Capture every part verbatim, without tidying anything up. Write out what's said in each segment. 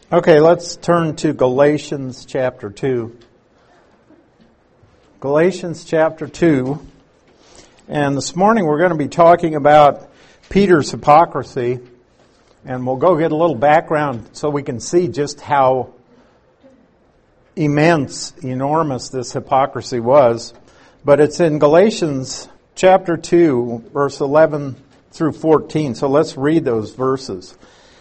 Okay, let's turn to Galatians chapter two. Galatians chapter two. And this morning we're going to be talking about Peter's hypocrisy. And we'll go get a little background so we can see just how immense, enormous this hypocrisy was. But it's in Galatians chapter two, verse eleven through fourteen. So let's read those verses.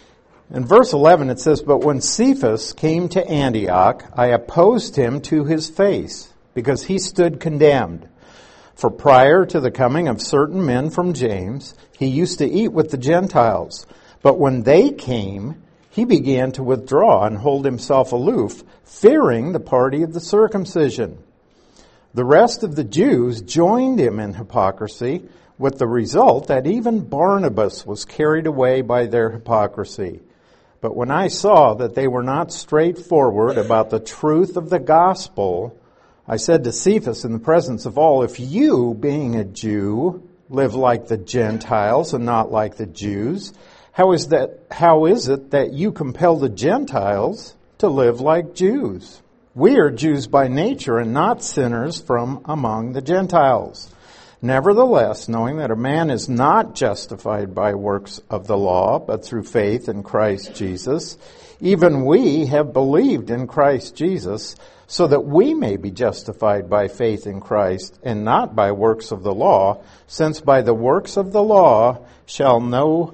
In verse eleven it says, "But when Cephas came to Antioch, I opposed him to his face, because he stood condemned. For prior to the coming of certain men from James, he used to eat with the Gentiles. But when they came, he began to withdraw and hold himself aloof, fearing the party of the circumcision. The rest of the Jews joined him in hypocrisy, with the result that even Barnabas was carried away by their hypocrisy. But when I saw that they were not straightforward about the truth of the gospel, I said to Cephas in the presence of all, if you, being a Jew, live like the Gentiles and not like the Jews, how is that? How is it that you compel the Gentiles to live like Jews? We are Jews by nature and not sinners from among the Gentiles. Nevertheless, knowing that a man is not justified by works of the law, but through faith in Christ Jesus, even we have believed in Christ Jesus, so that we may be justified by faith in Christ, and not by works of the law, since by the works of the law shall no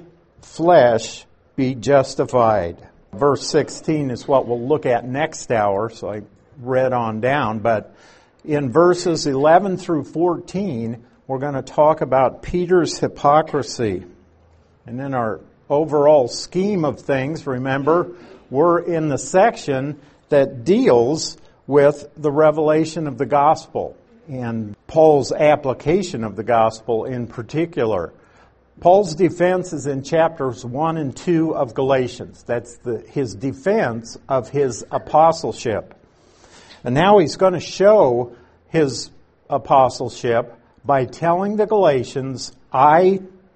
flesh be justified." Verse sixteen is what we'll look at next hour, so I read on down, but in verses eleven through fourteen, we're going to talk about Peter's hypocrisy. And in our overall scheme of things, remember, we're in the section that deals with the revelation of the gospel and Paul's application of the gospel in particular. Paul's defense is in chapters one and two of Galatians. That's the, his defense of his apostleship. And now he's going to show his apostleship by telling the Galatians, I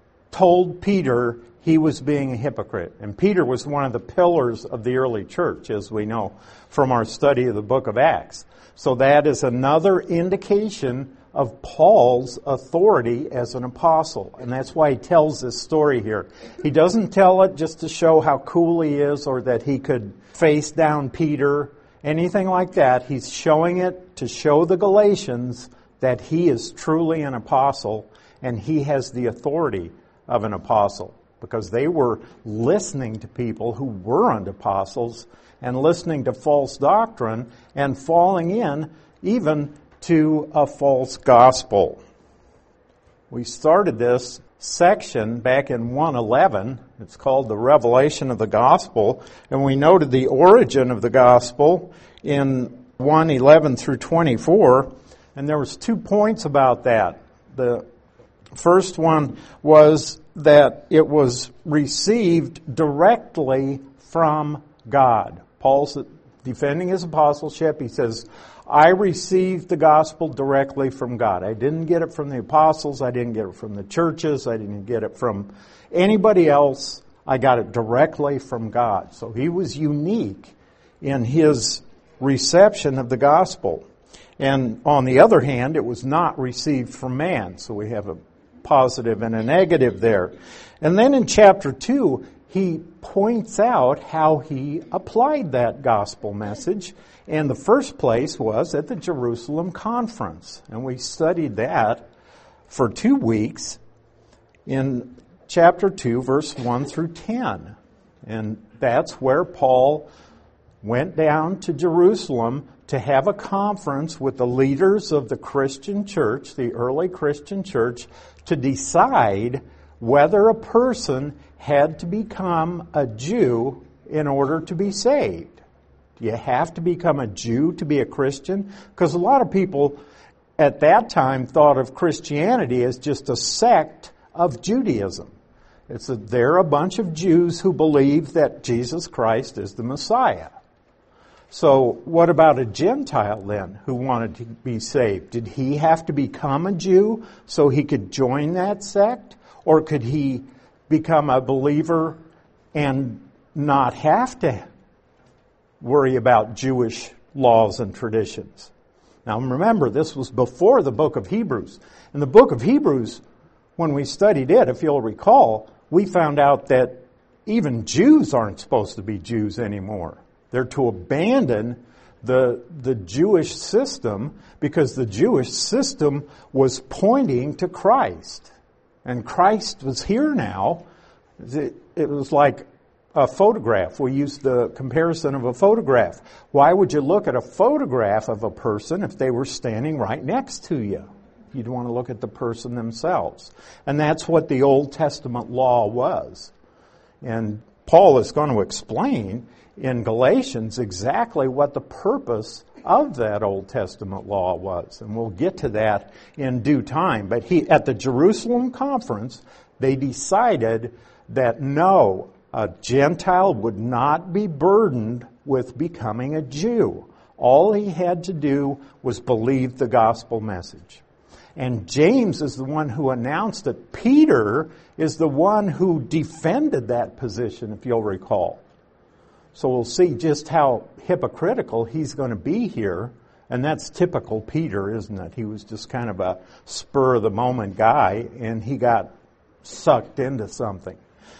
told Peter he was being a hypocrite. And Peter was one of the pillars of the early church, as we know from our study of the book of Acts. So that is another indication of Paul's authority as an apostle. And that's why he tells this story here. He doesn't tell it just to show how cool he is or that he could face down Peter, anything like that. He's showing it to show the Galatians that he is truly an apostle and he has the authority of an apostle, because they were listening to people who weren't apostles and listening to false doctrine and falling in even to a false gospel. We started this section back in one eleven. It's called the Revelation of the Gospel, and we noted the origin of the gospel in one eleven through twenty-four. And there was two points about that. The first one was that it was received directly from God. Paul's defending his apostleship. He says, I received the gospel directly from God. I didn't get it from the apostles. I didn't get it from the churches. I didn't get it from anybody else. I got it directly from God. So he was unique in his reception of the gospel. And on the other hand, it was not received from man. So we have a positive and a negative there. And then in chapter two, he points out how he applied that gospel message. And the first place was at the Jerusalem conference. And we studied that for two weeks in chapter two, verse one through ten. And that's where Paul went down to Jerusalem to have a conference with the leaders of the Christian church, the early Christian church, to decide whether a person had to become a Jew in order to be saved. Do you have to become a Jew to be a Christian? Because a lot of people at that time thought of Christianity as just a sect of Judaism. It's that they're a bunch of Jews who believe that Jesus Christ is the Messiah. So what about a Gentile then who wanted to be saved? Did he have to become a Jew so he could join that sect? Or could he become a believer and not have to worry about Jewish laws and traditions. Now remember, this was before the book of Hebrews. In the book of Hebrews, when we studied it, if you'll recall, we found out that even Jews aren't supposed to be Jews anymore. They're to abandon the, the Jewish system because the Jewish system was pointing to Christ. And Christ was here now. It, it was like a photograph. We used the comparison of a photograph. Why would you look at a photograph of a person if they were standing right next to you? You'd want to look at the person themselves. And that's what the Old Testament law was. And Paul is going to explain in Galatians exactly what the purpose of that Old Testament law was. And we'll get to that in due time. But he, at the Jerusalem conference, they decided that no, a Gentile would not be burdened with becoming a Jew. All he had to do was believe the gospel message. And James is the one who announced it. Peter is the one who defended that position, if you'll recall. So we'll see just how hypocritical he's going to be here. And that's typical Peter, isn't it? He was just kind of a spur-of-the-moment guy, and he got sucked into something.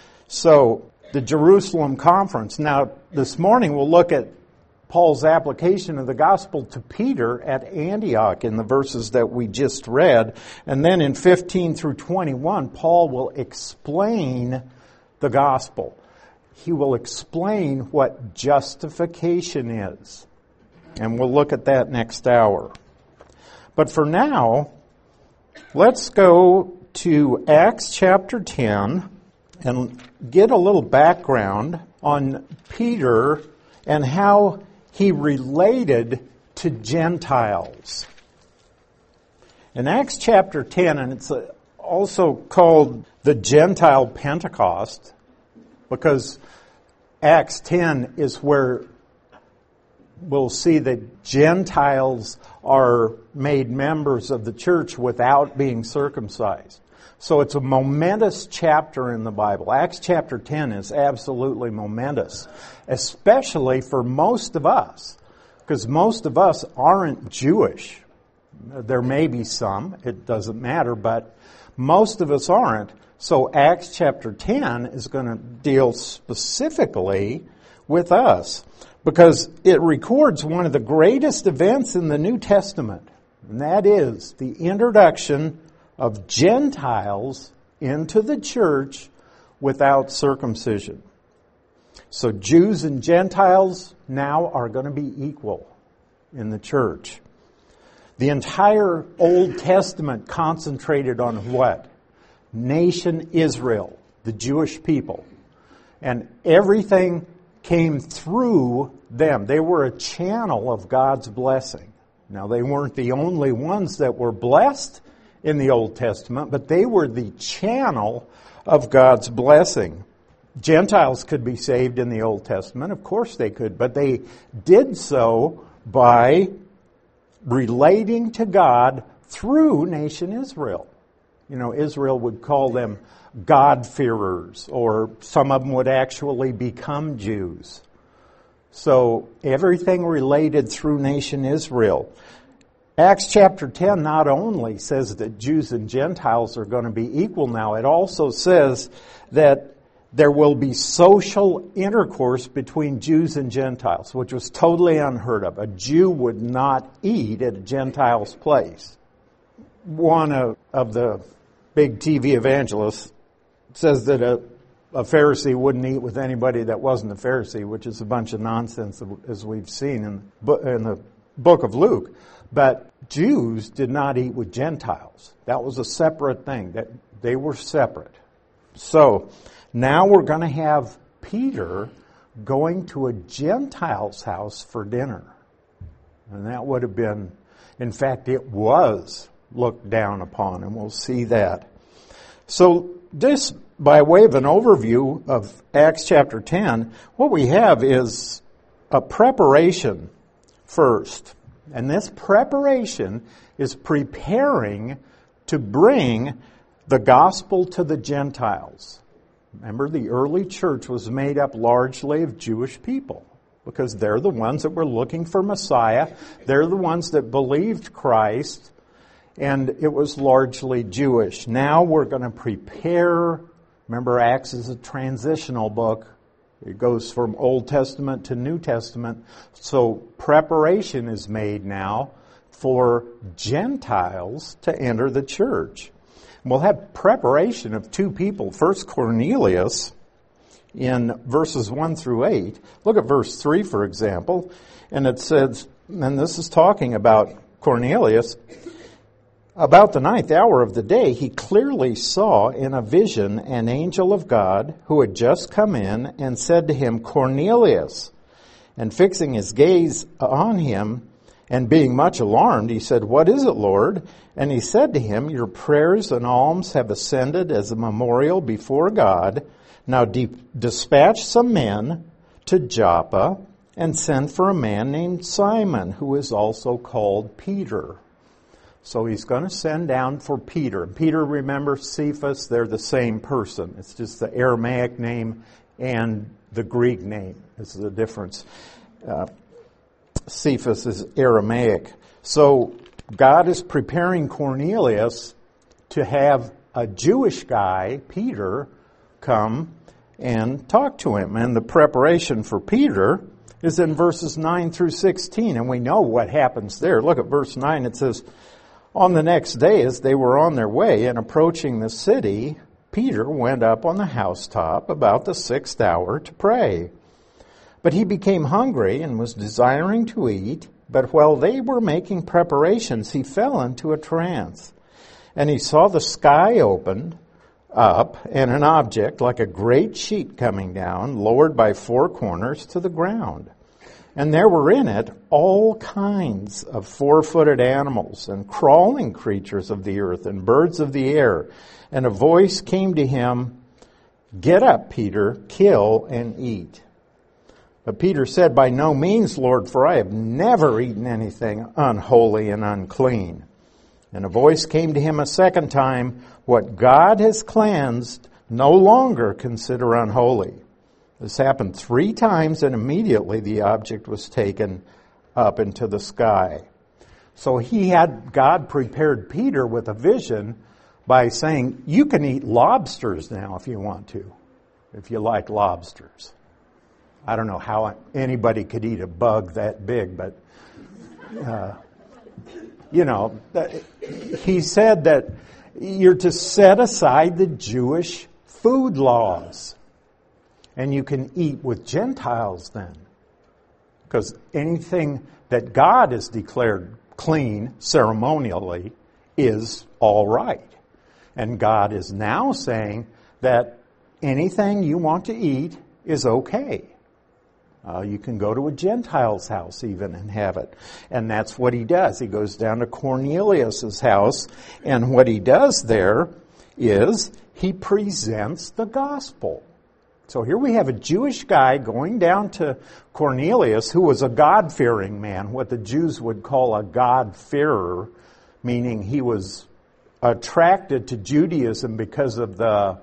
So the Jerusalem conference. Now, this morning we'll look at Paul's application of the gospel to Peter at Antioch in the verses that we just read. And then in fifteen through twenty-one, Paul will explain the gospel. He will explain what justification is. And we'll look at that next hour. But for now, let's go to Acts chapter ten and get a little background on Peter and how he related to Gentiles. In Acts chapter ten, and it's also called the Gentile Pentecost, because Acts ten is where we'll see that Gentiles are made members of the church without being circumcised. So it's a momentous chapter in the Bible. Acts chapter ten is absolutely momentous, especially for most of us, because most of us aren't Jewish. There may be some, it doesn't matter, but most of us aren't. So Acts chapter ten is going to deal specifically with us, because it records one of the greatest events in the New Testament, and that is the introduction of Gentiles into the church without circumcision. So Jews and Gentiles now are going to be equal in the church. The entire Old Testament concentrated on what? Nation Israel, the Jewish people. And everything came through them. They were a channel of God's blessing. Now, they weren't the only ones that were blessed in the Old Testament, but they were the channel of God's blessing. Gentiles could be saved in the Old Testament. Of course they could, but they did so by relating to God through nation Israel. You know, Israel would call them God-fearers, or some of them would actually become Jews. So everything related through nation Israel. Acts chapter ten not only says that Jews and Gentiles are going to be equal now, it also says that there will be social intercourse between Jews and Gentiles, which was totally unheard of. A Jew would not eat at a Gentile's place. One of, of the big T V evangelists says that a, a Pharisee wouldn't eat with anybody that wasn't a Pharisee, which is a bunch of nonsense as we've seen in, in the book of Luke. But Jews did not eat with Gentiles. That was a separate thing. That they were separate. So now we're going to have Peter going to a Gentile's house for dinner. And that would have been, in fact, it was looked down upon, and we'll see that. So this, by way of an overview of Acts chapter ten, what we have is a preparation first. And this preparation is preparing to bring the gospel to the Gentiles. Remember, the early church was made up largely of Jewish people. because they're the ones that were looking for Messiah. They're the ones that believed Christ, and it was largely Jewish. Now we're going to prepare. Remember, Acts is a transitional book. It goes from Old Testament to New Testament. So preparation is made now for Gentiles to enter the church. We'll have preparation of two people. First, Cornelius, in verses one through eight. Look at verse three, for example. And it says, and this is talking about Cornelius, about the ninth hour of the day, he clearly saw in a vision an angel of God who had just come in and said to him, Cornelius. And fixing his gaze on him and being much alarmed, he said, What is it, Lord? And he said to him, Your prayers and alms have ascended as a memorial before God. Now de- dispatch some men to Joppa and send for a man named Simon, who is also called Peter. So he's going to send down for Peter. Peter, remember, Cephas, they're the same person. It's just the Aramaic name and the Greek name. This is the difference. Uh, Cephas is Aramaic. So God is preparing Cornelius to have a Jewish guy, Peter, come and talk to him. And the preparation for Peter is in verses nine through sixteen. And we know what happens there. Look at verse nine. It says, On the next day, as they were on their way and approaching the city, Peter went up on the housetop about the sixth hour to pray. But he became hungry and was desiring to eat. But while they were making preparations, he fell into a trance. And he saw the sky opened up and an object like a great sheet coming down, lowered by four corners to the ground. And there were in it all kinds of four-footed animals and crawling creatures of the earth and birds of the air. And a voice came to him, Get up, Peter, kill and eat. But Peter said, By no means, Lord, for I have never eaten anything unholy and unclean. And a voice came to him a second time, What God has cleansed, no longer consider unholy. This happened three times, and immediately the object was taken up into the sky. So he had, God prepared Peter with a vision by saying, you can eat lobsters now if you want to, if you like lobsters. I don't know how anybody could eat a bug that big, but, uh, you know, he said that you're to set aside the Jewish food laws. And you can eat with Gentiles then. Because anything that God has declared clean ceremonially is all right. And God is now saying that anything you want to eat is okay. Uh, you can go to a Gentile's house even and have it. And that's what he does. He goes down to Cornelius' house, and what he does there is he presents the gospel. So here we have a Jewish guy going down to Cornelius, who was a God-fearing man, what the Jews would call a God-fearer, meaning he was attracted to Judaism because of the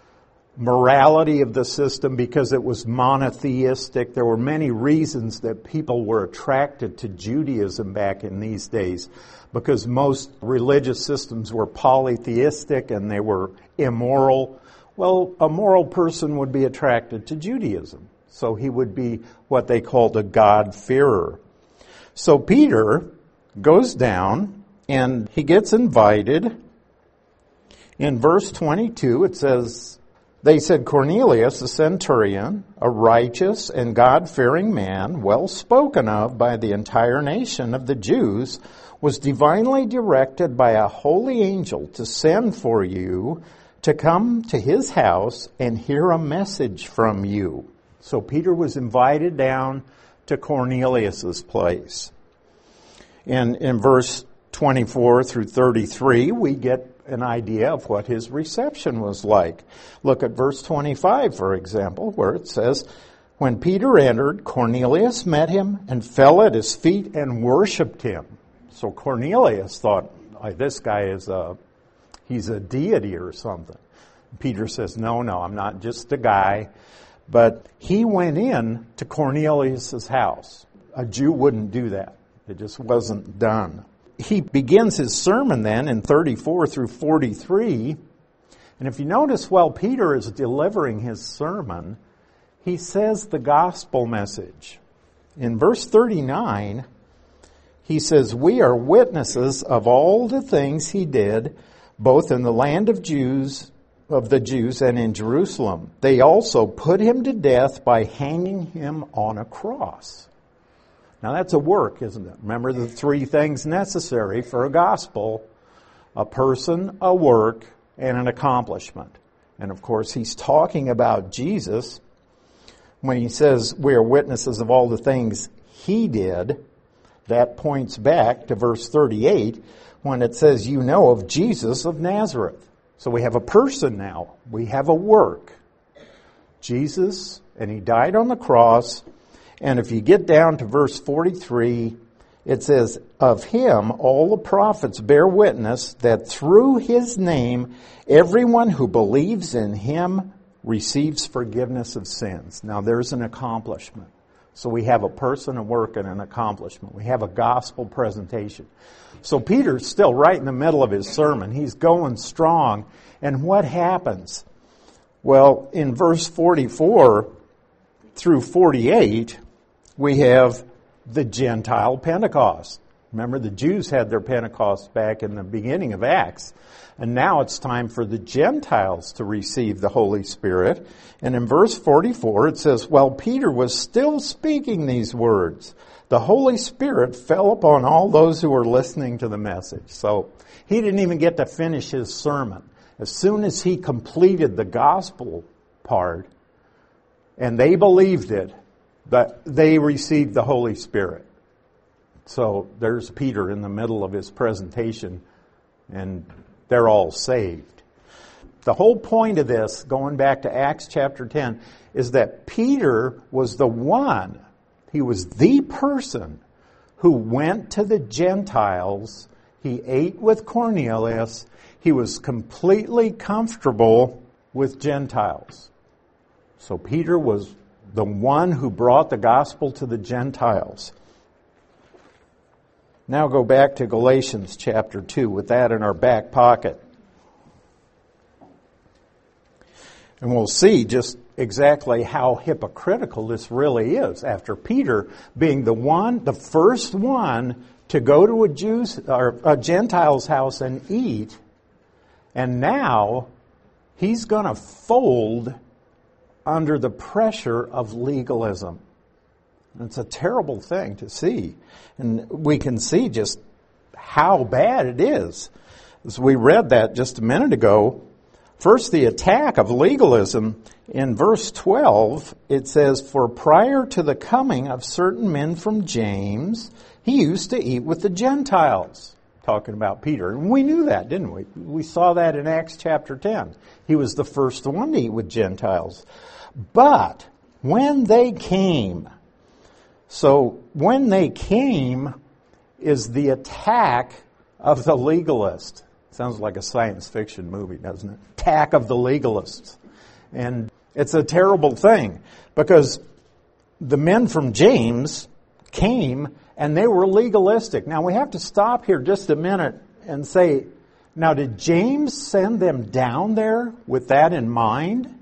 morality of the system, because it was monotheistic. There were many reasons that people were attracted to Judaism back in these days, because most religious systems were polytheistic and they were immoral. Well, a moral person would be attracted to Judaism. So he would be what they called a God-fearer. So Peter goes down and he gets invited. In verse twenty-two, it says, They said, Cornelius, a centurion, a righteous and God-fearing man, well spoken of by the entire nation of the Jews, was divinely directed by a holy angel to send for you to come to his house and hear a message from you. So Peter was invited down to Cornelius' place. And in verse twenty-four through thirty-three, we get an idea of what his reception was like. Look at verse twenty-five, for example, where it says, When Peter entered, Cornelius met him and fell at his feet and worshipped him. So Cornelius thought, this guy is a, he's a deity or something. Peter says, no, no, I'm not just a guy. But he went in to Cornelius' house. A Jew wouldn't do that. It just wasn't done. He begins his sermon then in thirty-four through forty-three. And if you notice, while Peter is delivering his sermon, he says the gospel message. In verse thirty-nine, he says, "We are witnesses of all the things he did, both in the land of Jews, of the Jews and in Jerusalem. They also put him to death by hanging him on a cross." Now that's a work, isn't it? Remember the three things necessary for a gospel: a person, a work, and an accomplishment. And of course, he's talking about Jesus when he says we are witnesses of all the things he did. That points back to verse thirty-eight when it says, "You know of Jesus of Nazareth." So we have a person now. We have a work. Jesus, and he died on the cross. And if you get down to verse forty-three, it says, "Of him all the prophets bear witness that through his name everyone who believes in him receives forgiveness of sins." Now there's an accomplishment. So we have a person, a work, and an accomplishment. We have a gospel presentation. So Peter's still right in the middle of his sermon. He's going strong. And what happens? Well, in verse forty-four through forty-eight, we have the Gentile Pentecost. Remember, the Jews had their Pentecost back in the beginning of Acts. And now it's time for the Gentiles to receive the Holy Spirit. And in verse forty-four, it says, "While Peter was still speaking these words, the Holy Spirit fell upon all those who were listening to the message." So he didn't even get to finish his sermon. As soon as he completed the gospel part, and they believed it, that they received the Holy Spirit. So there's Peter in the middle of his presentation, and they're all saved. The whole point of this, going back to Acts chapter ten, is that Peter was the one, he was the person who went to the Gentiles. He ate with Cornelius. He was completely comfortable with Gentiles. So Peter was the one who brought the gospel to the Gentiles. Now go back to Galatians chapter two with that in our back pocket. And we'll see just exactly how hypocritical this really is. After Peter being the one, the first one to go to a Jew's or a Gentile's house and eat, and now he's going to fold under the pressure of legalism. It's a terrible thing to see. And we can see just how bad it is. As we read that just a minute ago, first the attack of legalism. In verse twelve, it says, "For prior to the coming of certain men from James, he used to eat with the Gentiles." Talking about Peter. And we knew that, didn't we? We saw that in Acts chapter ten. He was the first one to eat with Gentiles. But when they came, so when they came is the attack of the legalist. Sounds like a science fiction movie, doesn't it? Attack of the legalists. And it's a terrible thing because the men from James came and they were legalistic. Now we have to stop here just a minute and say, now did James send them down there with that in mind?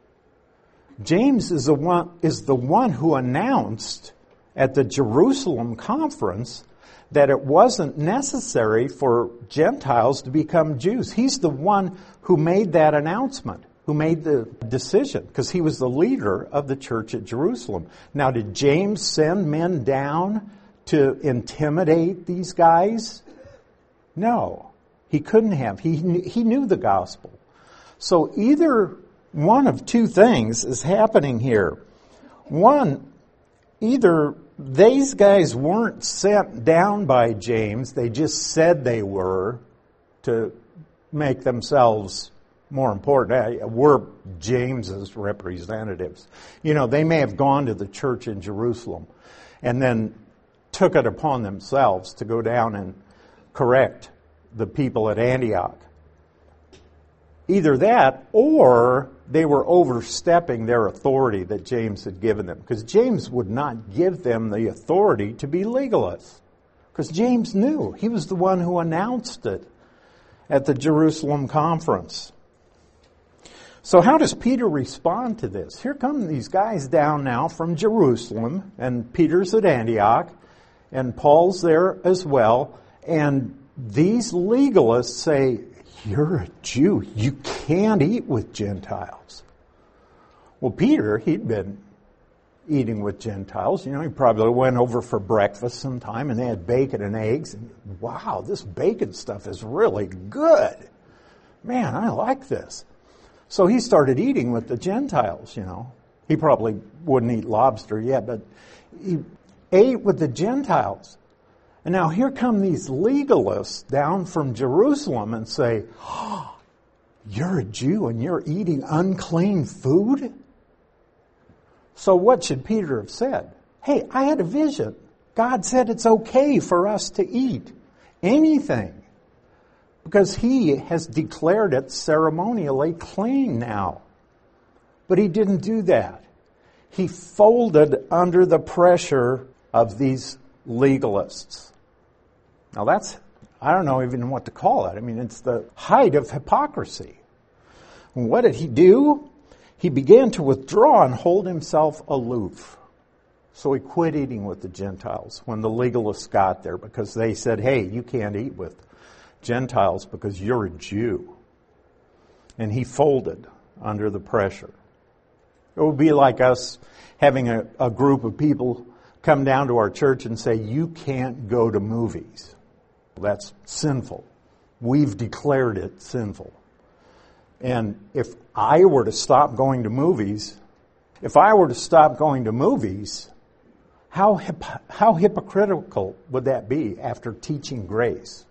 James is the one, is the one who announced at the Jerusalem conference that it wasn't necessary for Gentiles to become Jews. He's the one who made that announcement, who made the decision, because he was the leader of the church at Jerusalem. Now, did James send men down to intimidate these guys? No, he couldn't have. He, he knew the gospel. So either one of two things is happening here. One, either these guys weren't sent down by James, they just said they were to make themselves more important. We're James's representatives. You know, they may have gone to the church in Jerusalem and then took it upon themselves to go down and correct the people at Antioch. Either that, or they were overstepping their authority that James had given them. Because James would not give them the authority to be legalists. Because James knew. He was the one who announced it at the Jerusalem conference. So how does Peter respond to this? Here come these guys down now from Jerusalem, and Peter's at Antioch, and Paul's there as well, and these legalists say, "You're a Jew. You can't eat with Gentiles." Well, Peter, he'd been eating with Gentiles. You know, he probably went over for breakfast sometime and they had bacon and eggs. And wow, this bacon stuff is really good. Man, I like this. So he started eating with the Gentiles, you know. He probably wouldn't eat lobster yet, but he ate with the Gentiles. And now here come these legalists down from Jerusalem and say, "Oh, you're a Jew and you're eating unclean food?" So what should Peter have said? "Hey, I had a vision. God said it's okay for us to eat anything because He has declared it ceremonially clean now." But he didn't do that. He folded under the pressure of these legalists. Now that's, I don't know even what to call it. I mean, it's the height of hypocrisy. And what did he do? He began to withdraw and hold himself aloof. So he quit eating with the Gentiles when the legalists got there because they said, "Hey, you can't eat with Gentiles because you're a Jew." And he folded under the pressure. It would be like us having a, a group of people come down to our church and say, "You can't go to movies." That's sinful. We've declared it sinful. And if I were to stop going to movies, if I were to stop going to movies, how hip, how hypocritical would that be after teaching grace?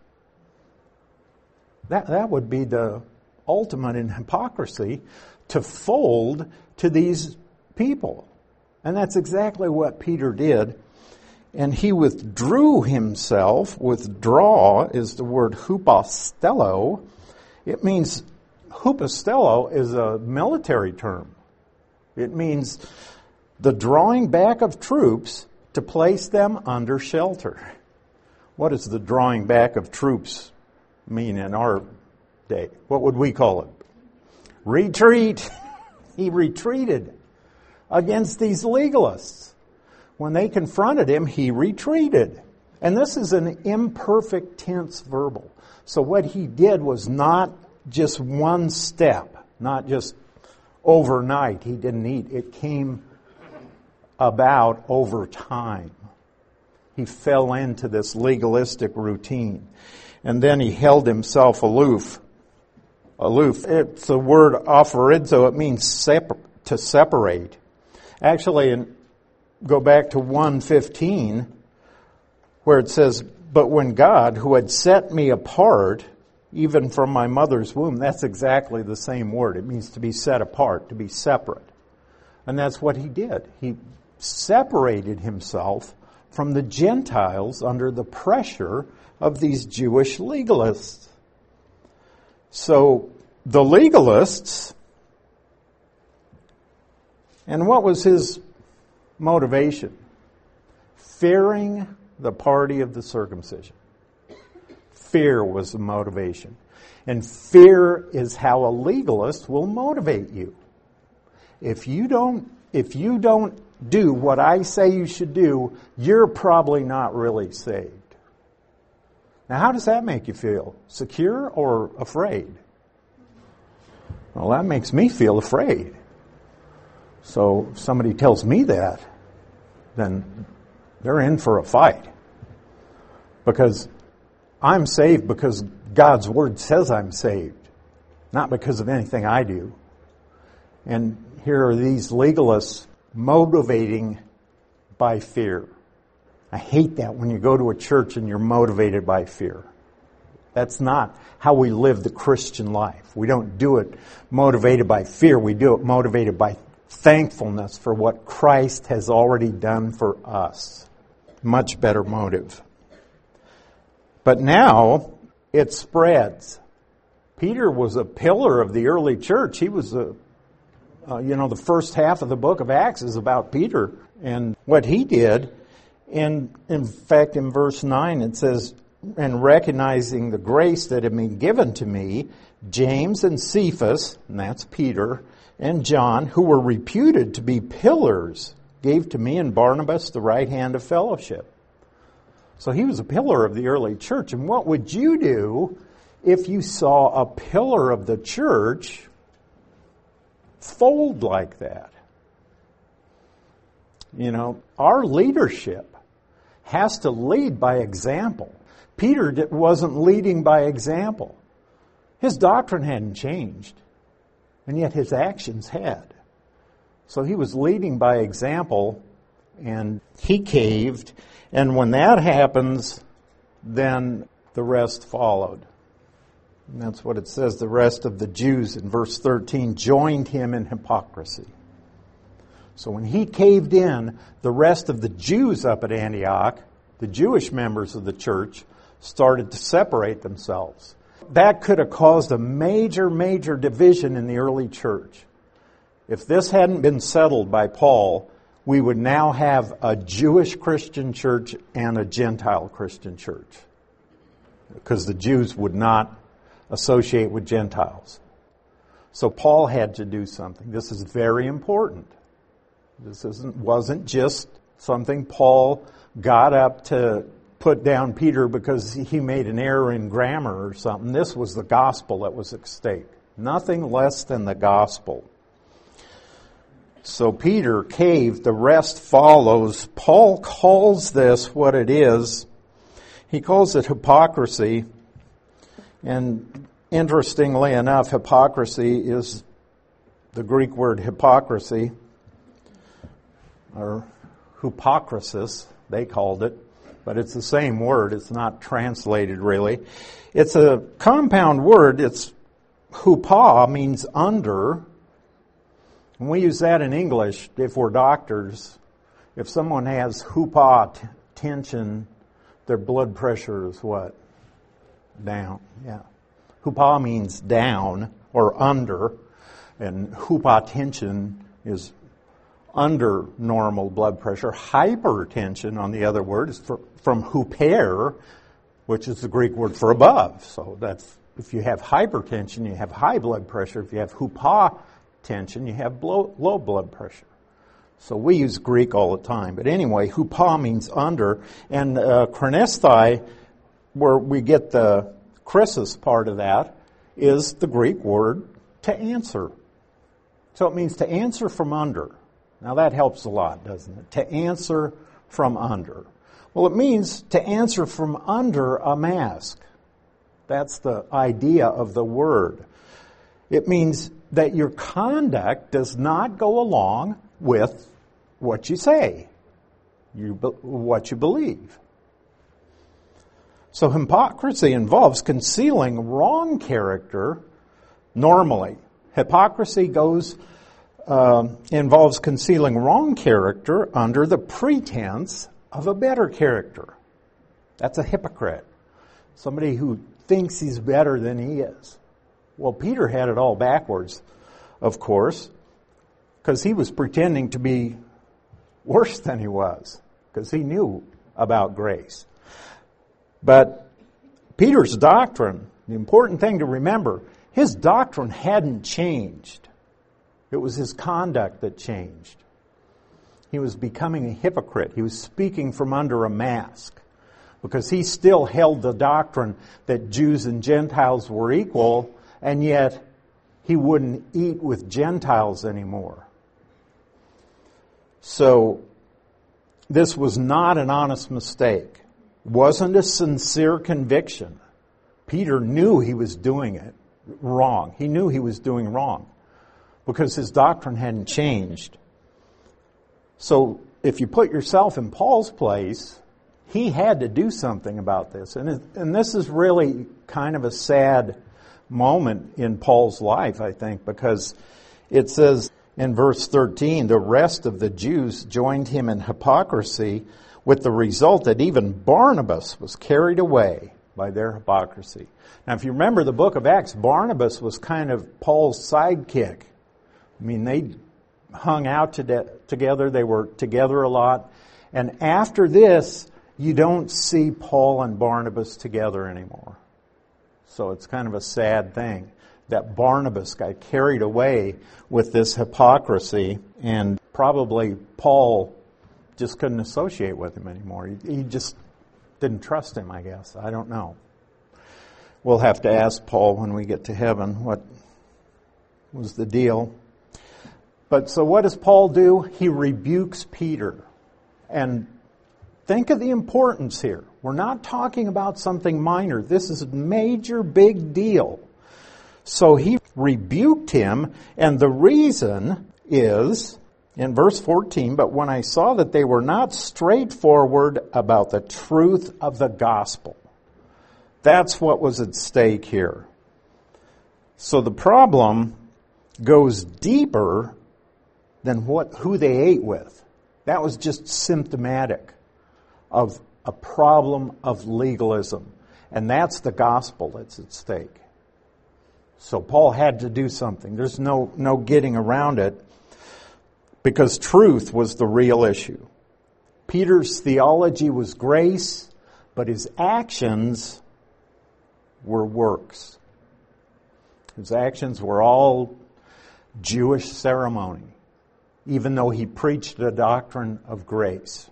That that would be the ultimate in hypocrisy, to fold to these people. And that's exactly what Peter did. And he withdrew himself. Withdraw is the word hupostello. It means, hupostello is a military term. It means the drawing back of troops to place them under shelter. What does the drawing back of troops mean in our day? What would we call it? Retreat. He retreated against these legalists. When they confronted him, he retreated. And this is an imperfect tense verbal. So what he did was not just one step, not just overnight. He didn't eat. It came about over time. He fell into this legalistic routine. And then he held himself aloof. Aloof. It's the word aphorizo. It means separ- to separate. Actually, in go back to one fifteen, where it says, "But when God, who had set me apart, even from my mother's womb," that's exactly the same word. It means to be set apart, to be separate. And that's what he did. He separated himself from the Gentiles under the pressure of these Jewish legalists. So the legalists, and what was his motivation? Fearing the party of the circumcision. Fear was the motivation. And fear is how a legalist will motivate you. If you don't, if you don't do what I say you should do, you're probably not really saved. Now, how does that make you feel? Secure or afraid? Well, that makes me feel afraid. So if somebody tells me that, then they're in for a fight. Because I'm saved because God's Word says I'm saved, not because of anything I do. And here are these legalists motivating by fear. I hate that when you go to a church and you're motivated by fear. That's not how we live the Christian life. We don't do it motivated by fear. We do it motivated by thankfulness for what Christ has already done for us. Much better motive. But now it spreads. Peter was a pillar of the early church. He was a, uh, you know, the first half of the book of Acts is about Peter and what he did. And in fact, in verse nine, it says, and recognizing the grace that had been given to me, James and Cephas, and that's Peter, and John, who were reputed to be pillars, gave to me and Barnabas the right hand of fellowship. So he was a pillar of the early church. And what would you do if you saw a pillar of the church fold like that? You know, our leadership has to lead by example. Peter wasn't leading by example. His doctrine hadn't changed, and yet his actions had. So he was leading by example, and he caved. And when that happens, then the rest followed. And that's what it says. The rest of the Jews in verse thirteen joined him in hypocrisy. So when he caved in, the rest of the Jews up at Antioch, the Jewish members of the church, started to separate themselves. That could have caused a major, major division in the early church. If this hadn't been settled by Paul, we would now have a Jewish Christian church and a Gentile Christian church, because the Jews would not associate with Gentiles. So Paul had to do something. This is very important. This isn't, wasn't just something Paul got up to put down Peter because he made an error in grammar or something. This was the gospel that was at stake. Nothing less than the gospel. So Peter caved, the rest follows. Paul calls this what it is. He calls it hypocrisy. And interestingly enough, hypocrisy is the Greek word hypocrisy, or hypocrisis, they called it. But it's the same word. It's not translated really. It's a compound word. It's hupa, means under. And we use that in English if we're doctors. If someone has hupa t- tension, their blood pressure is what? Down. Yeah. Hupa means down or under. And hypotension is under normal blood pressure. Hypertension, on the other word, is for, from huper, which is the Greek word for above. So that's, if you have hypertension, you have high blood pressure. If you have hypotension, you have low, low blood pressure. So we use Greek all the time. But anyway, hupa means under. And uh, chronesthai, where we get the krisis part of that, is the Greek word to answer. So it means to answer from under. Now that helps a lot, doesn't it? To answer from under. Well, it means to answer from under a mask. That's the idea of the word. It means that your conduct does not go along with what you say, you, what you believe. So hypocrisy involves concealing wrong character normally. Hypocrisy goes Uh, involves concealing wrong character under the pretense of a better character. That's a hypocrite. Somebody who thinks he's better than he is. Well, Peter had it all backwards, of course, because he was pretending to be worse than he was, because he knew about grace. But Peter's doctrine, the important thing to remember, his doctrine hadn't changed. It was his conduct that changed. He was becoming a hypocrite. He was speaking from under a mask because he still held the doctrine that Jews and Gentiles were equal, and yet he wouldn't eat with Gentiles anymore. So this was not an honest mistake. It wasn't a sincere conviction. Peter knew he was doing it wrong. He knew he was doing wrong, because his doctrine hadn't changed. So if you put yourself in Paul's place, he had to do something about this. And, it, and this is really kind of a sad moment in Paul's life, I think, because it says in verse thirteen, the rest of the Jews joined him in hypocrisy, with the result that even Barnabas was carried away by their hypocrisy. Now, if you remember the book of Acts, Barnabas was kind of Paul's sidekick. I mean, they hung out to together. They were together a lot. And after this, you don't see Paul and Barnabas together anymore. So it's kind of a sad thing that Barnabas got carried away with this hypocrisy, and probably Paul just couldn't associate with him anymore. He, he just didn't trust him, I guess. I don't know. We'll have to ask Paul when we get to heaven what was the deal. But so what does Paul do? He rebukes Peter. And think of the importance here. We're not talking about something minor. This is a major, big deal. So he rebuked him, and the reason is, in verse fourteen, but when I saw that they were not straightforward about the truth of the gospel. That's what was at stake here. So the problem goes deeper than what who they ate with. That was just symptomatic of a problem of legalism. And that's the gospel that's at stake. So Paul had to do something. There's no, no getting around it, because truth was the real issue. Peter's theology was grace, but his actions were works. His actions were all Jewish ceremony, even though he preached a doctrine of grace.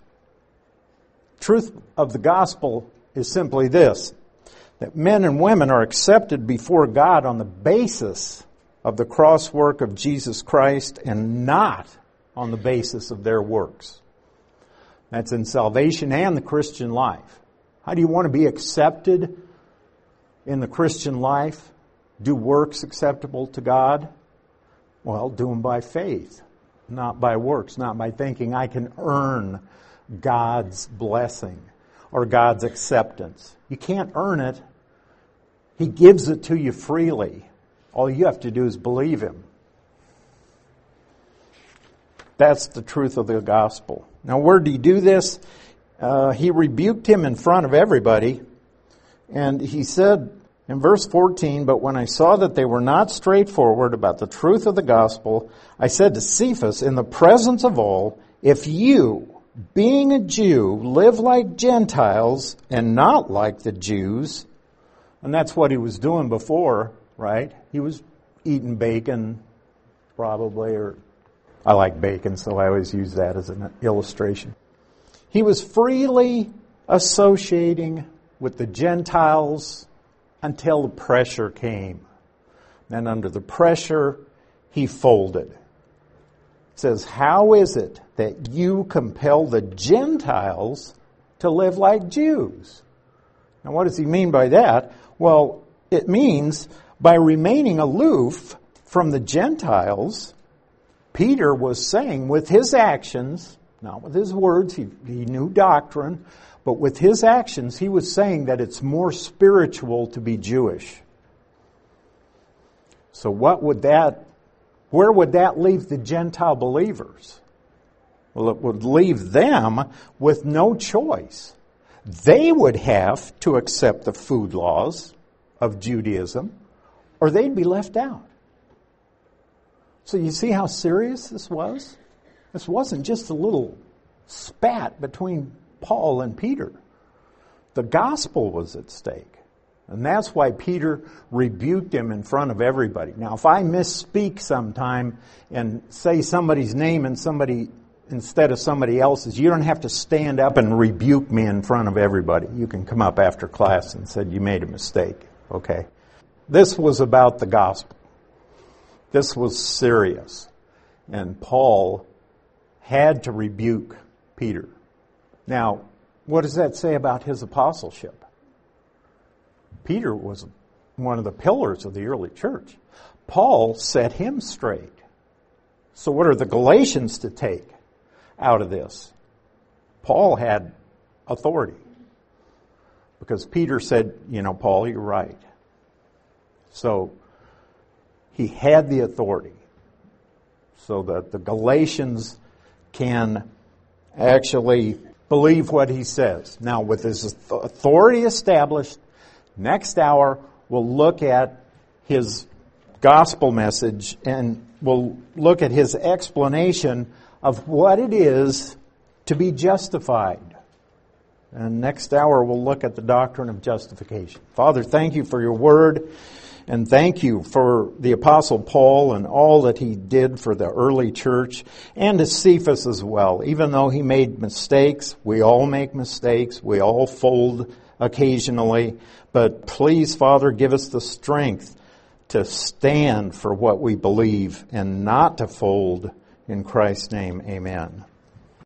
Truth of the gospel is simply this, that men and women are accepted before God on the basis of the cross work of Jesus Christ and not on the basis of their works. That's in salvation and the Christian life. How do you want to be accepted in the Christian life? Do works acceptable to God? Well, do them by faith, not by works, not by thinking I can earn God's blessing or God's acceptance. You can't earn it. He gives it to you freely. All you have to do is believe Him. That's the truth of the gospel. Now, where did he do this? Uh, he rebuked him in front of everybody. And he said in verse fourteen, but when I saw that they were not straightforward about the truth of the gospel, I said to Cephas in the presence of all, if you, being a Jew, live like Gentiles and not like the Jews, and that's what he was doing before, right? He was eating bacon, probably, or I like bacon, so I always use that as an illustration. He was freely associating with the Gentiles until the pressure came. Then under the pressure, he folded. It says, how is it that you compel the Gentiles to live like Jews? Now, what does he mean by that? Well, it means by remaining aloof from the Gentiles, Peter was saying with his actions, not with his words, he, he knew doctrine, but with his actions, he was saying that it's more spiritual to be Jewish. So what would that, where would that leave the Gentile believers? Well, it would leave them with no choice. They would have to accept the food laws of Judaism, or they'd be left out. So you see how serious this was? This wasn't just a little spat between Paul and Peter. The gospel was at stake. And that's why Peter rebuked him in front of everybody. Now, if I misspeak sometime and say somebody's name and somebody instead of somebody else's, you don't have to stand up and rebuke me in front of everybody. You can come up after class and say you made a mistake. Okay. This was about the gospel. This was serious. And Paul had to rebuke Peter. Now, what does that say about his apostleship? Peter was one of the pillars of the early church. Paul set him straight. So what are the Galatians to take out of this? Paul had authority. Because Peter said, you know, Paul, you're right. So he had the authority. So that the Galatians can actually believe what he says. Now, with his authority established, Next hour, we'll look at his gospel message and we'll look at his explanation of what it is to be justified. And next hour, we'll look at the doctrine of justification. Father, thank you for your word, and thank you for the Apostle Paul and all that he did for the early church, and to Cephas as well. Even though he made mistakes, we all make mistakes, we all fold occasionally, but please, Father, give us the strength to stand for what we believe and not to fold. In Christ's name, amen.